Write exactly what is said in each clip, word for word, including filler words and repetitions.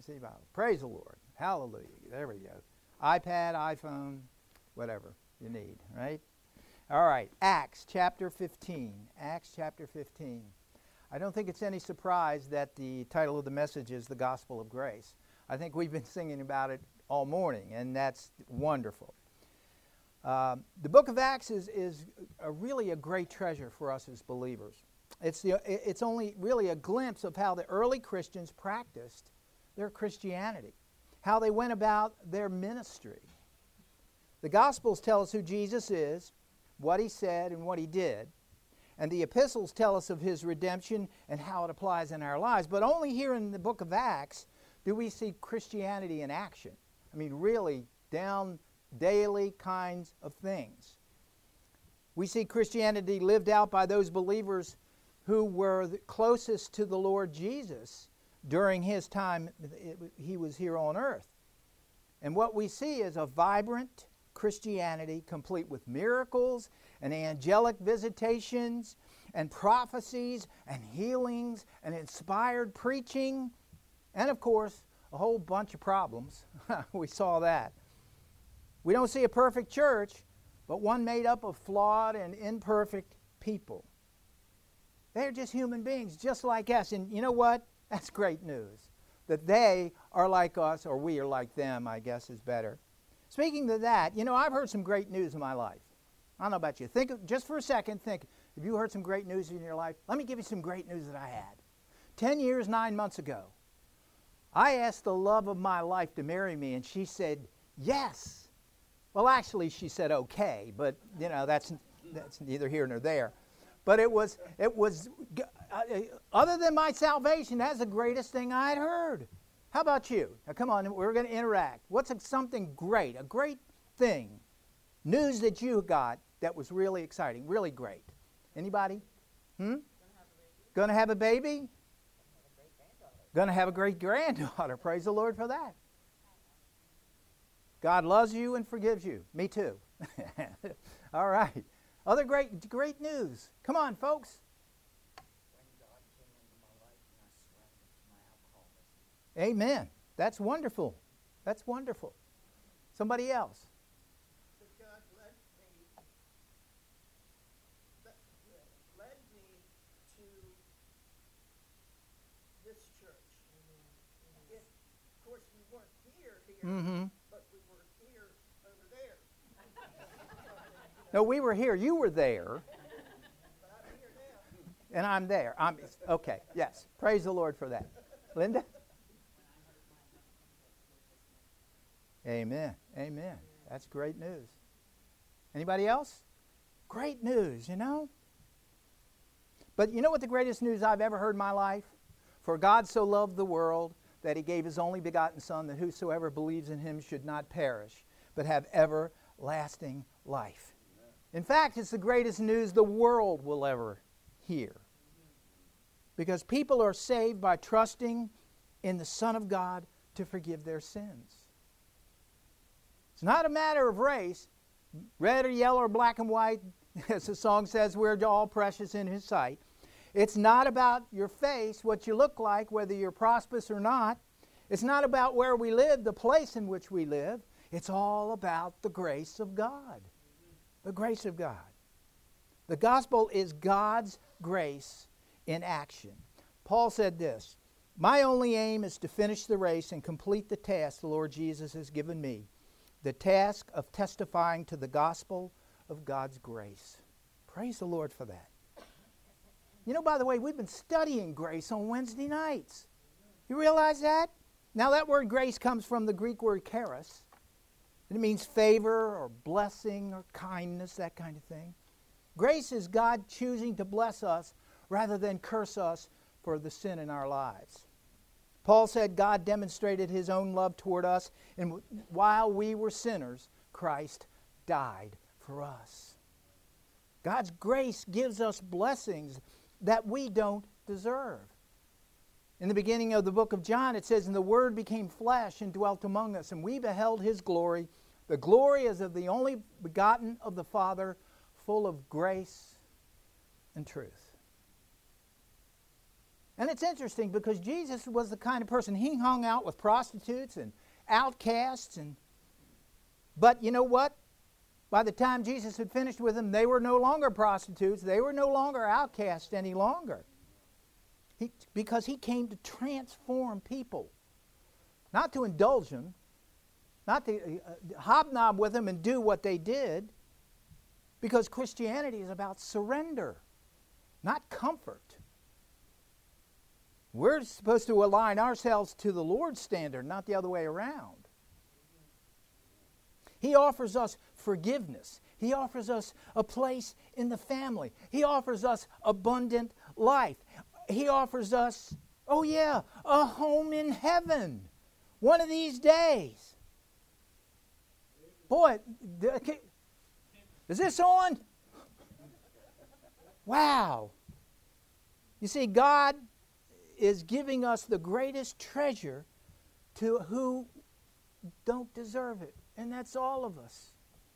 Tennessee Bible. Praise the Lord. Hallelujah. There we go. iPad, iPhone, whatever you need, right? All right, Acts chapter fifteen. Acts chapter fifteen. I don't think it's any surprise that the title of the message is The Gospel of Grace. I think we've been singing about it all morning, and that's wonderful. Uh, the book of Acts is, is a really a great treasure for us as believers. It's, the, it's only really a glimpse of how the early Christians practiced their Christianity, how they went about their ministry. The Gospels tell us who Jesus is, what he said, and what he did. And the epistles tell us of his redemption and how it applies in our lives. But only here in the book of Acts do we see Christianity in action. I mean, really, down daily kinds of things. We see Christianity lived out by those believers who were the closest to the Lord Jesus during his time he was here on earth. And what we see is a vibrant Christianity complete with miracles and angelic visitations and prophecies and healings and inspired preaching and, of course, a whole bunch of problems. We saw that. We don't see a perfect church, but one made up of flawed and imperfect people. They're just human beings, just like us. And you know what? That's great news. That they are like us, or we are like them, I guess is better. Speaking of that, you know, I've heard some great news in my life. I don't know about you. Think of, just for a second, think, have you heard some great news in your life? Let me give you some great news that I had. Ten years, nine months ago, I asked the love of my life to marry me, and she said, yes. Well, actually, she said okay, but, you know, that's that's neither here nor there. But it was, it was, uh, other than my salvation, that's the greatest thing I had heard. How about you? Now, come on, we're going to interact. What's a, something great, a great thing, news that you got that was really exciting, really great? Anybody? Hmm? Going to have a baby? Going to have a great granddaughter. Praise the Lord for that. God loves you and forgives you. Me too. All right. Other great, great news. Come on, folks. Amen. That's wonderful. That's wonderful. Somebody else. That God led me, led me to this church. It, of course, we weren't here, here, Mm-hmm. but we were here over there. No, we were here. You were there. But I'm here now. And I'm there. I'm okay. Yes. Praise the Lord for that. Linda? Amen. Amen. That's great news. Anybody else? Great news, you know? But you know what the greatest news I've ever heard in my life? For God so loved the world that he gave his only begotten Son, that whosoever believes in him should not perish, but have everlasting life. In fact, it's the greatest news the world will ever hear. Because people are saved by trusting in the Son of God to forgive their sins. It's not a matter of race, red or yellow or black and white. As the song says, we're all precious in his sight. It's not about your face, what you look like, whether you're prosperous or not. It's not about where we live, the place in which we live. It's all about the grace of God. The grace of God. The gospel is God's grace in action. Paul said this, my only aim is to finish the race and complete the task the Lord Jesus has given me. The task of testifying to the gospel of God's grace. Praise the Lord for that. You know, by the way, we've been studying grace on Wednesday nights. You realize that? Now, that word grace comes from the Greek word charis. It means favor or blessing or kindness, that kind of thing. Grace is God choosing to bless us rather than curse us for the sin in our lives. Paul said God demonstrated his own love toward us, and while we were sinners, Christ died for us. God's grace gives us blessings that we don't deserve. In the beginning of the book of John, it says, and the Word became flesh and dwelt among us, and we beheld his glory. The glory is of the only begotten of the Father, full of grace and truth. And it's interesting because Jesus was the kind of person, he hung out with prostitutes and outcasts. and But you know what? By the time Jesus had finished with them, they were no longer prostitutes. They were no longer outcasts any longer. He, because he came to transform people. Not to indulge them. Not to uh, hobnob with them and do what they did. Because Christianity is about surrender, not comfort. We're supposed to align ourselves to the Lord's standard, not the other way around. He offers us forgiveness. He offers us a place in the family. He offers us abundant life. He offers us, oh yeah, a home in heaven one of these days. Boy, is this on? Wow. You see, God is giving us the greatest treasure to who don't deserve it. And that's all of us.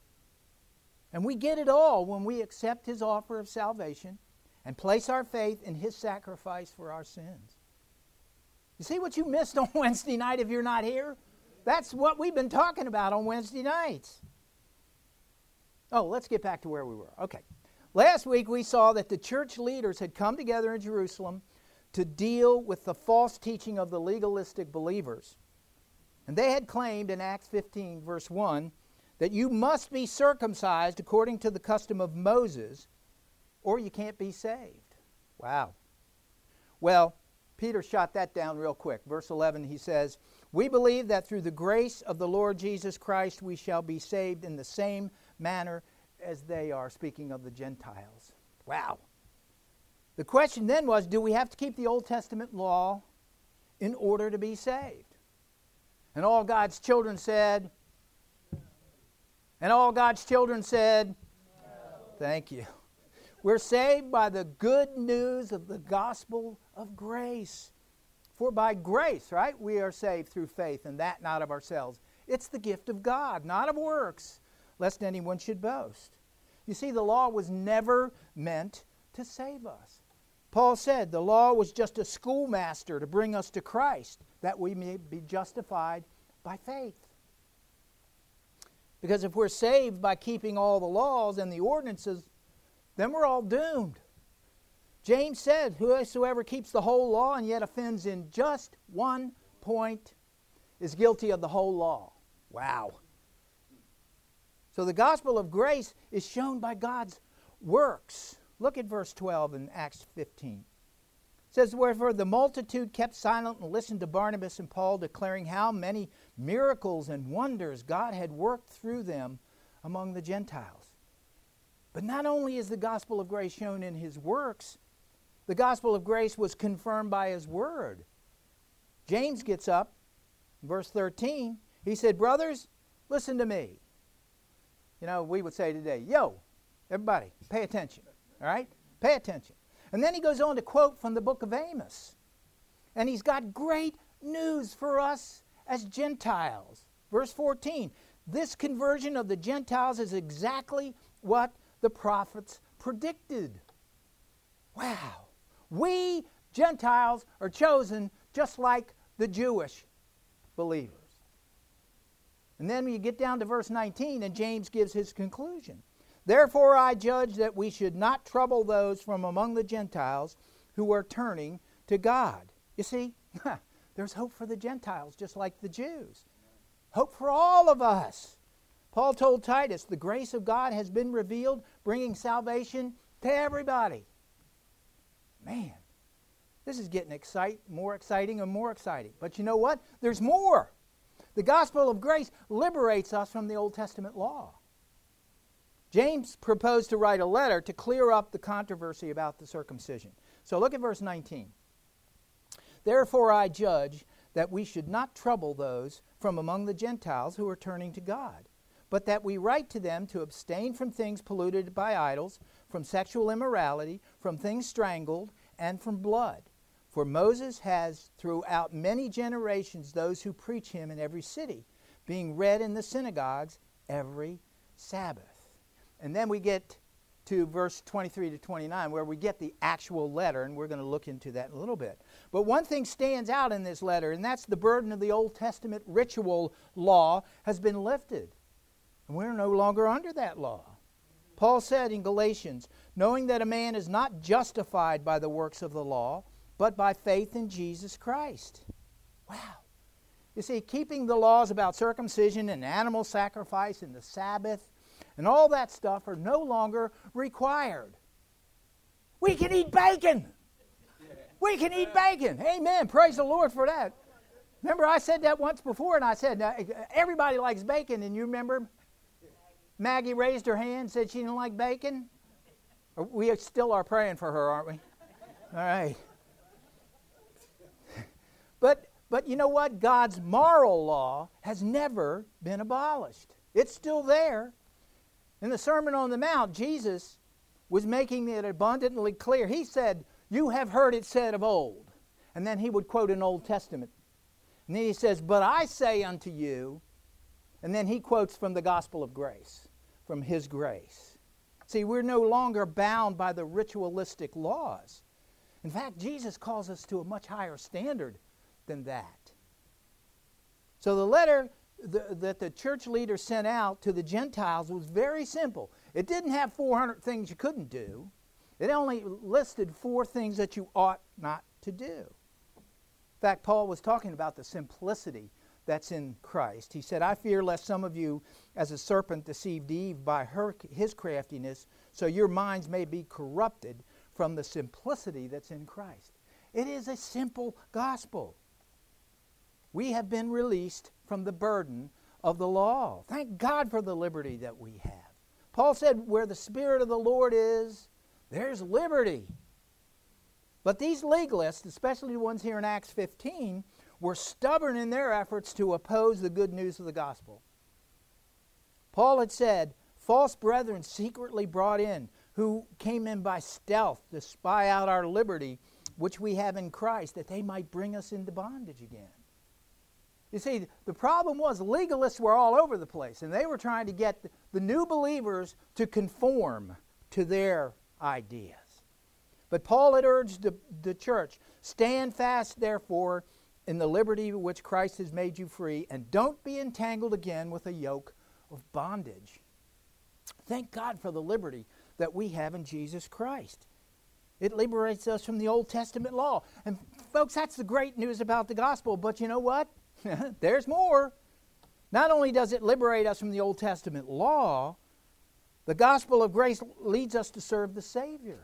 And we get it all when we accept His offer of salvation and place our faith in His sacrifice for our sins. You see what you missed on Wednesday night if you're not here? That's what we've been talking about on Wednesday nights. Oh, let's get back to where we were. Okay. Last week we saw that the church leaders had come together in Jerusalem to deal with the false teaching of the legalistic believers. And they had claimed in Acts fifteen, verse one, that you must be circumcised according to the custom of Moses, or you can't be saved. Wow. Well, Peter shot that down real quick. Verse eleven, he says, we believe that through the grace of the Lord Jesus Christ we shall be saved in the same manner as they are, speaking of the Gentiles. Wow. The question then was, do we have to keep the Old Testament law in order to be saved? And all God's children said, and all God's children said, no. Thank you. We're saved by the good news of the gospel of grace. For by grace, right, we are saved through faith, and that not of ourselves. It's the gift of God, not of works, lest anyone should boast. You see, the law was never meant to save us. Paul said the law was just a schoolmaster to bring us to Christ, that we may be justified by faith. Because if we're saved by keeping all the laws and the ordinances, then we're all doomed. James said, whosoever keeps the whole law and yet offends in just one point is guilty of the whole law. Wow. So the gospel of grace is shown by God's works. Look at verse twelve in Acts fifteen. It says, wherefore the multitude kept silent and listened to Barnabas and Paul, declaring how many miracles and wonders God had worked through them among the Gentiles. But not only is the gospel of grace shown in His works, the gospel of grace was confirmed by His word. James gets up, verse thirteen. He said, brothers, listen to me. You know, we would say today, yo, everybody, pay attention. All right? Pay attention. And then he goes on to quote from the book of Amos. And he's got great news for us as Gentiles. Verse fourteen, this conversion of the Gentiles is exactly what the prophets predicted. Wow. We Gentiles are chosen just like the Jewish believers. And then when you get down to verse nineteen, and James gives his conclusion. Therefore I judge that we should not trouble those from among the Gentiles who are turning to God. You see, there's hope for the Gentiles just like the Jews. Hope for all of us. Paul told Titus, the grace of God has been revealed, bringing salvation to everybody. Man, this is getting excite, more exciting and more exciting. But you know what? There's more. The gospel of grace liberates us from the Old Testament law. James proposed to write a letter to clear up the controversy about the circumcision. So look at verse nineteen. Therefore I judge that we should not trouble those from among the Gentiles who are turning to God, but that we write to them to abstain from things polluted by idols, from sexual immorality, from things strangled, and from blood. For Moses has throughout many generations those who preach him in every city, being read in the synagogues every Sabbath. And then we get to verse twenty-three to twenty-nine, where we get the actual letter, and we're going to look into that in a little bit. But one thing stands out in this letter, and that's the burden of the Old Testament ritual law has been lifted. And we're no longer under that law. Paul said in Galatians, knowing that a man is not justified by the works of the law, but by faith in Jesus Christ. Wow. You see, keeping the laws about circumcision and animal sacrifice and the Sabbath and all that stuff are no longer required. We can eat bacon. We can eat bacon. Amen. Praise the Lord for that. Remember, I said that once before, and I said, uh, everybody likes bacon, and you remember Maggie raised her hand and said she didn't like bacon? We still are praying for her, aren't we? All right. But but you know what? God's moral law has never been abolished. It's still there. In the Sermon on the Mount, Jesus was making it abundantly clear. He said, you have heard it said of old. And then he would quote an Old Testament. And then he says, but I say unto you, and then he quotes from the Gospel of Grace, from his grace. See, we're no longer bound by the ritualistic laws. In fact, Jesus calls us to a much higher standard than that. So the letter the, that the church leader sent out to the Gentiles was very simple. It didn't have four hundred things you couldn't do. It only listed four things that you ought not to do. In fact, Paul was talking about the simplicity that's in Christ. He said, I fear lest some of you, as a serpent deceived Eve by her, his craftiness, so your minds may be corrupted from the simplicity that's in Christ. It is a simple gospel. We have been released from the burden of the law. Thank God for the liberty that we have. Paul said, where the Spirit of the Lord is, there's liberty. But these legalists, especially the ones here in Acts fifteen, were stubborn in their efforts to oppose the good news of the gospel. Paul had said, false brethren secretly brought in, who came in by stealth to spy out our liberty, which we have in Christ, that they might bring us into bondage again. You see, the problem was legalists were all over the place, and they were trying to get the, the new believers to conform to their ideas. But Paul had urged the, the church, stand fast, therefore, in the liberty which Christ has made you free, and don't be entangled again with a yoke of bondage. Thank God for the liberty that we have in Jesus Christ. It liberates us from the Old Testament law. And folks, that's the great news about the gospel, but you know what? There's more. Not only does it liberate us from the Old Testament law, the gospel of grace leads us to serve the Savior.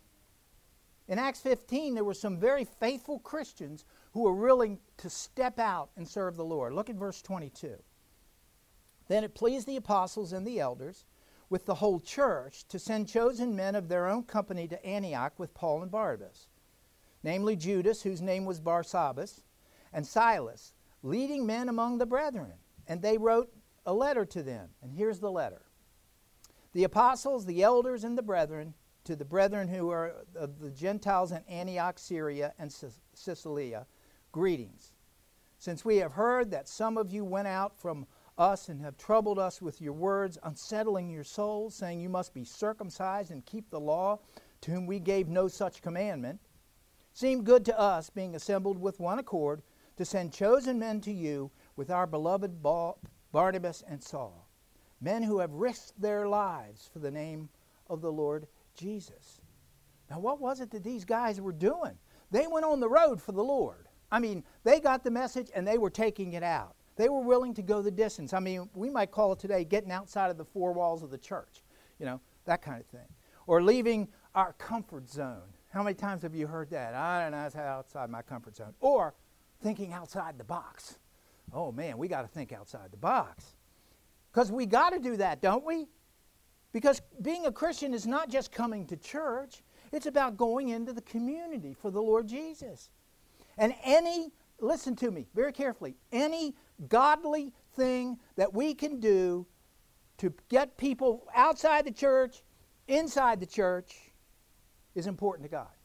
In Acts fifteen, there were some very faithful Christians who were willing to step out and serve the Lord. Look at verse twenty-two. Then it pleased the apostles and the elders with the whole church to send chosen men of their own company to Antioch with Paul and Barnabas, namely Judas, whose name was Barsabbas, and Silas, leading men among the brethren. And they wrote a letter to them. And here's the letter. The apostles, the elders, and the brethren, to the brethren who are of the Gentiles in Antioch, Syria, and Cilicia, greetings. Since we have heard that some of you went out from us and have troubled us with your words, unsettling your souls, saying you must be circumcised and keep the law, to whom we gave no such commandment, seemed good to us, being assembled with one accord, to send chosen men to you with our beloved Barnabas and Saul, men who have risked their lives for the name of the Lord Jesus. Now, what was it that these guys were doing? They went on the road for the Lord. I mean, they got the message and they were taking it out. They were willing to go the distance. I mean, we might call it today getting outside of the four walls of the church, you know, that kind of thing. Or leaving our comfort zone. How many times have you heard that? I don't know, it's outside my comfort zone. Or thinking outside the box. Oh, man, we got to think outside the box. Because we got to do that, don't we? Because being a Christian is not just coming to church. It's about going into the community for the Lord Jesus. And any, listen to me very carefully, any godly thing that we can do to get people outside the church, inside the church, is important to God.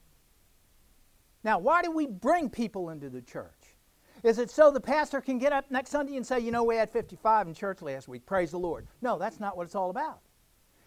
Now, why do we bring people into the church? Is it so the pastor can get up next Sunday and say, you know, we had fifty-five in church last week, praise the Lord? No, that's not what it's all about.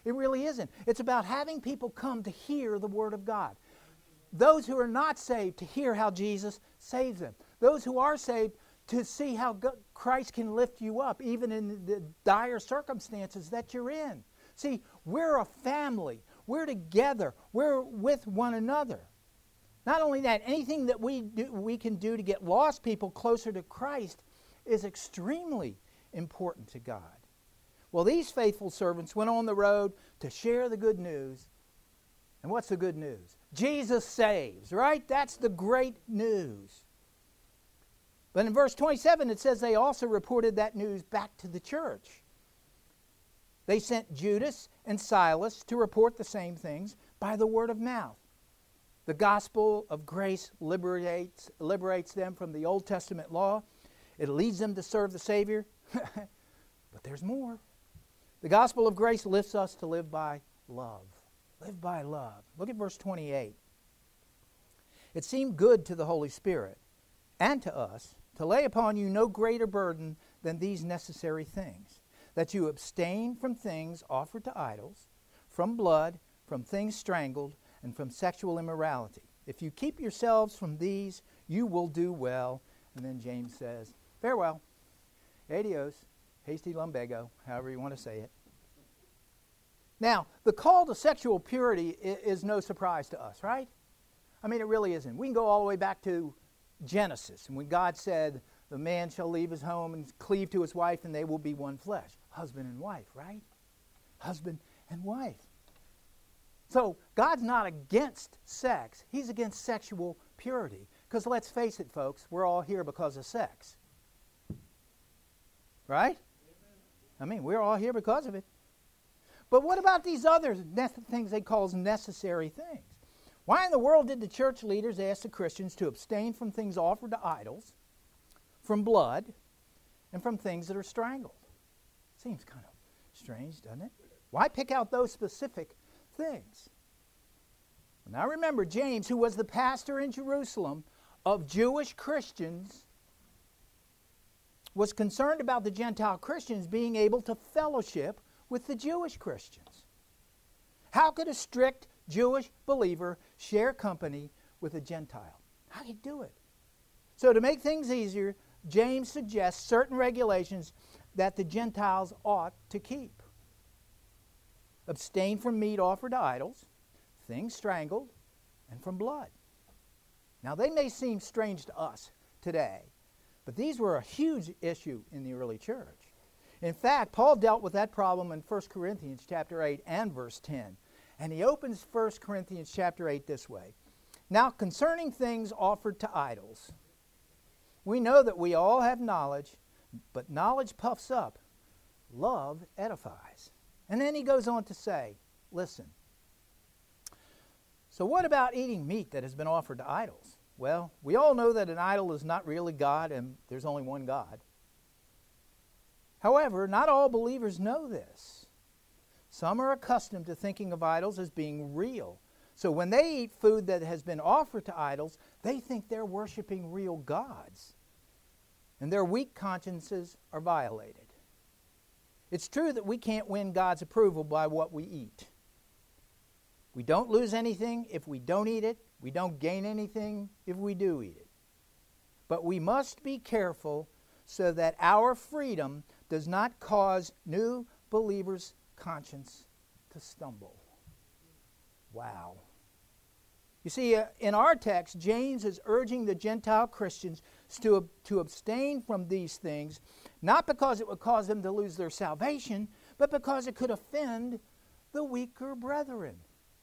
It really isn't. It's about having people come to hear the Word of God. Those who are not saved to hear how Jesus saves them. Those who are saved to see how God, Christ can lift you up even in the dire circumstances that you're in. See, we're a family. We're together. We're with one another. Not only that, anything that we do, we can do to get lost people closer to Christ is extremely important to God. Well, these faithful servants went on the road to share the good news. And what's the good news? Jesus saves, right? That's the great news. But in verse twenty-seven, it says they also reported that news back to the church. They sent Judas and Silas to report the same things by the word of mouth. The gospel of grace liberates, liberates them from the Old Testament law. It leads them to serve the Savior. But there's more. The gospel of grace lifts us to live by love. Live by love. Look at verse twenty-eight. It seemed good to the Holy Spirit and to us to lay upon you no greater burden than these necessary things, that you abstain from things offered to idols, from blood, from things strangled, and from sexual immorality. If you keep yourselves from these, you will do well. And then James says, farewell, adios, hasty lumbago, however you want to say it. Now, the call to sexual purity is no surprise to us, right? I mean, it really isn't. We can go all the way back to Genesis, and when God said, the man shall leave his home and cleave to his wife, and they will be one flesh. Husband and wife, right? Husband and wife. So, God's not against sex. He's against sexual purity. Because let's face it, folks, we're all here because of sex. Right? I mean, we're all here because of it. But what about these other ne- things they call necessary things? Why in the world did the church leaders ask the Christians to abstain from things offered to idols, from blood, and from things that are strangled? Seems kind of strange, doesn't it? Why pick out those specific things? Now remember, James, who was the pastor in Jerusalem of Jewish Christians, was concerned about the Gentile Christians being able to fellowship with the Jewish Christians. How could a strict Jewish believer share company with a Gentile? How do you do it? So to make things easier, James suggests certain regulations that the Gentiles ought to keep. Abstain from meat offered to idols, things strangled, and from blood. Now they may seem strange to us today, but these were a huge issue in the early church. In fact, Paul dealt with that problem in First Corinthians chapter eight and verse ten. And he opens First Corinthians chapter eight this way. Now concerning things offered to idols, we know that we all have knowledge, but knowledge puffs up, love edifies. And then he goes on to say, listen, so what about eating meat that has been offered to idols? Well, we all know that an idol is not really God and there's only one God. However, not all believers know this. Some are accustomed to thinking of idols as being real. So when they eat food that has been offered to idols, they think they're worshiping real gods. And their weak consciences are violated. It's true that we can't win God's approval by what we eat. We don't lose anything if we don't eat it. We don't gain anything if we do eat it. But we must be careful so that our freedom does not cause new believers' conscience to stumble. Wow. You see, uh, in our text, James is urging the Gentile Christians to, to abstain from these things, not because it would cause them to lose their salvation, but because it could offend the weaker brethren.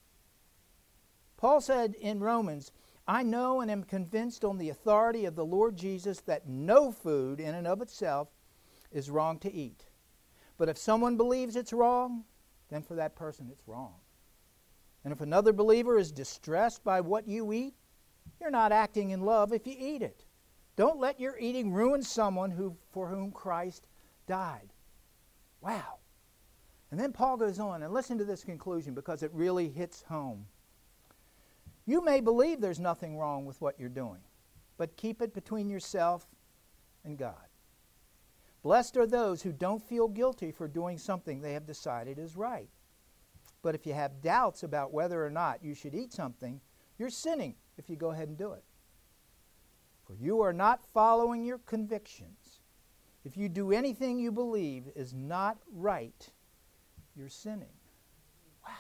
Paul said in Romans, I know and am convinced on the authority of the Lord Jesus that no food in and of itself is wrong to eat. But if someone believes it's wrong, then for that person it's wrong. And if another believer is distressed by what you eat, you're not acting in love if you eat it. Don't let your eating ruin someone who for whom Christ died. Wow. And then Paul goes on, and listen to this conclusion because it really hits home. You may believe there's nothing wrong with what you're doing, but keep it between yourself and God. Blessed are those who don't feel guilty for doing something they have decided is right. But if you have doubts about whether or not you should eat something, you're sinning if you go ahead and do it. For you are not following your convictions. If you do anything you believe is not right, you're sinning. Wow.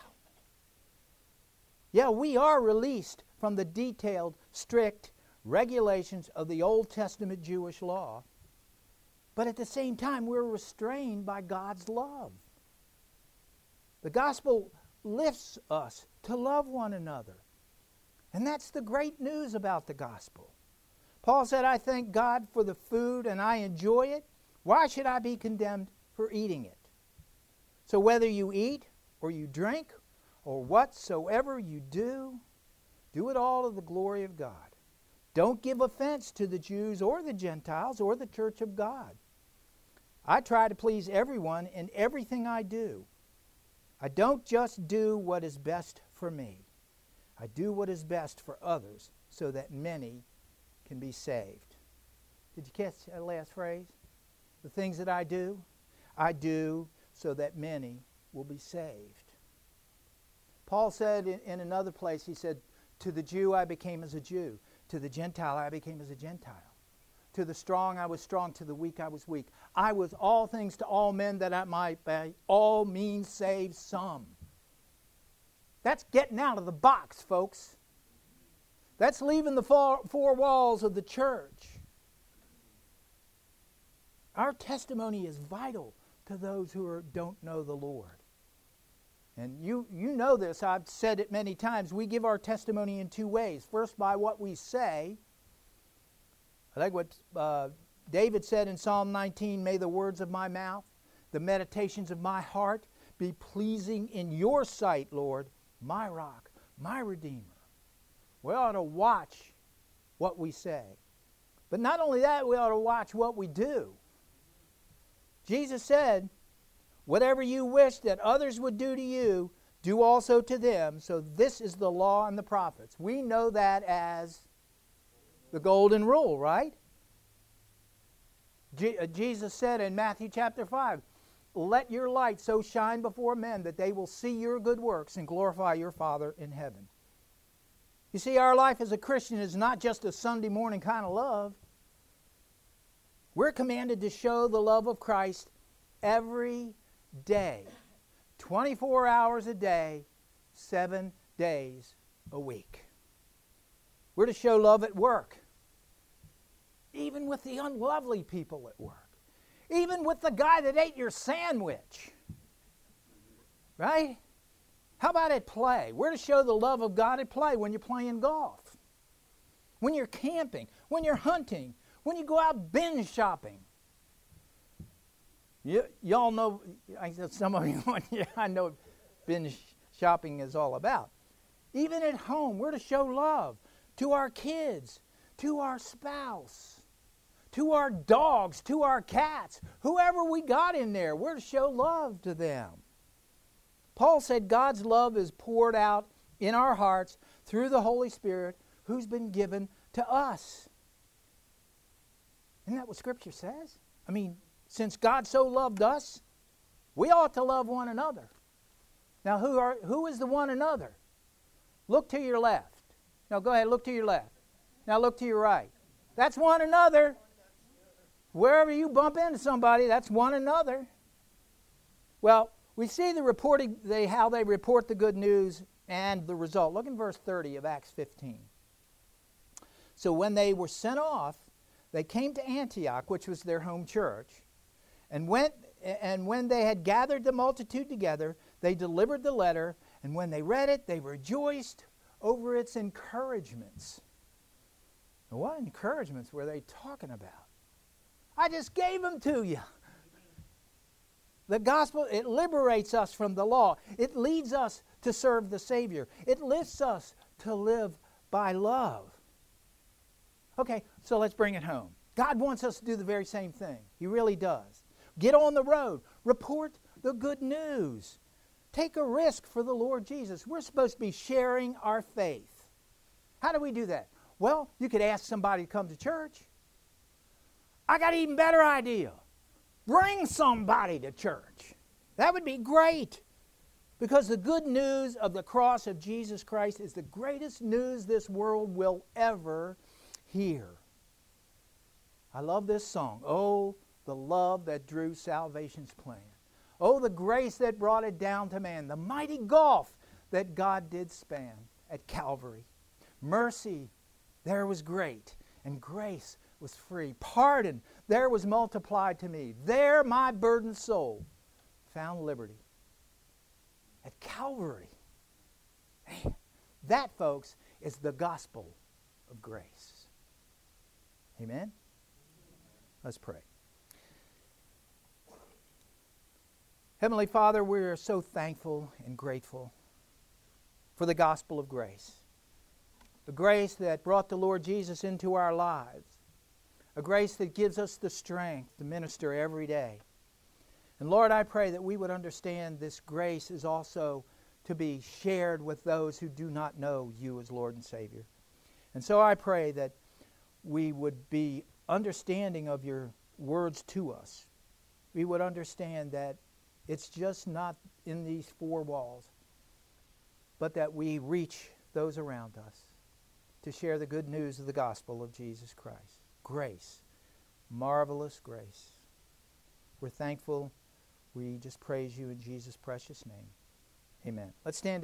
Yeah, we are released from the detailed, strict regulations of the Old Testament Jewish law. But at the same time, we're restrained by God's love. The gospel lifts us to love one another. And that's the great news about the gospel. Paul said, I thank God for the food and I enjoy it. Why should I be condemned for eating it? So whether you eat or you drink or whatsoever you do, do it all to the glory of God. Don't give offense to the Jews or the Gentiles or the church of God. I try to please everyone in everything I do. I don't just do what is best for me. I do what is best for others so that many can be saved. Did you catch that last phrase? The things that I do, I do so that many will be saved. Paul said in, in another place, he said, to the Jew I became as a Jew. To the Gentile I became as a Gentile. To the strong I was strong. To the weak I was weak. I was all things to all men that I might by all means save some. That's getting out of the box, folks. That's leaving the four, four walls of the church. Our testimony is vital to those who are, don't know the Lord. And you, you know this. I've said it many times. We give our testimony in two ways. First, by what we say. I like what uh, David said in Psalm nineteen, may the words of my mouth, the meditations of my heart be pleasing in your sight, Lord, my rock, my redeemer. We ought to watch what we say. But not only that, we ought to watch what we do. Jesus said, whatever you wish that others would do to you, do also to them. So this is the law and the prophets. We know that as the golden rule, right? Je- uh, Jesus said in Matthew chapter five, let your light so shine before men that they will see your good works and glorify your Father in heaven. You see, our life as a Christian is not just a Sunday morning kind of love. We're commanded to show the love of Christ every day, twenty-four hours a day, seven days a week. We're to show love at work, even with the unlovely people at work, even with the guy that ate your sandwich, right? How about at play? We're to show the love of God at play when you're playing golf, when you're camping, when you're hunting, when you go out binge shopping. You, y'all know, I said some of you, yeah, I know what binge shopping is all about. Even at home, we're to show love to our kids, to our spouse, to our dogs, to our cats, whoever we got in there, we're to show love to them. Paul said God's love is poured out in our hearts through the Holy Spirit who's been given to us. Isn't that what Scripture says? I mean, since God so loved us, we ought to love one another. Now, who are who is the one another? Look to your left. Now, go ahead, look to your left. Now, look to your right. That's one another. Wherever you bump into somebody, that's one another. Well, we see the reporting, they, how they report the good news and the result. Look in verse thirty of Acts fifteen. So when they were sent off, they came to Antioch, which was their home church, and went. And when they had gathered the multitude together, they delivered the letter, and when they read it, they rejoiced over its encouragements. Now, what encouragements were they talking about? I just gave them to you. The gospel, it liberates us from the law. It leads us to serve the Savior. It lifts us to live by love. Okay, so let's bring it home. God wants us to do the very same thing. He really does. Get on the road. Report the good news. Take a risk for the Lord Jesus. We're supposed to be sharing our faith. How do we do that? Well, you could ask somebody to come to church. I got an even better idea. Bring somebody to church. That would be great. Because the good news of the cross of Jesus Christ is the greatest news this world will ever hear. I love this song. Oh, the love that drew salvation's plan. Oh, the grace that brought it down to man. The mighty gulf that God did span at Calvary. Mercy, there was great, and grace was free. Pardon, there was multiplied to me. There my burdened soul found liberty. At Calvary. Man, that, folks, is the gospel of grace. Amen? Let's pray. Heavenly Father, we are so thankful and grateful for the gospel of grace. The grace that brought the Lord Jesus into our lives. A grace that gives us the strength to minister every day. And Lord, I pray that we would understand this grace is also to be shared with those who do not know you as Lord and Savior. And so I pray that we would be understanding of your words to us. We would understand that it's just not in these four walls, but that we reach those around us to share the good news of the gospel of Jesus Christ. Grace, marvelous grace. We're thankful. We just praise you in Jesus' precious name. Amen. Let's stand.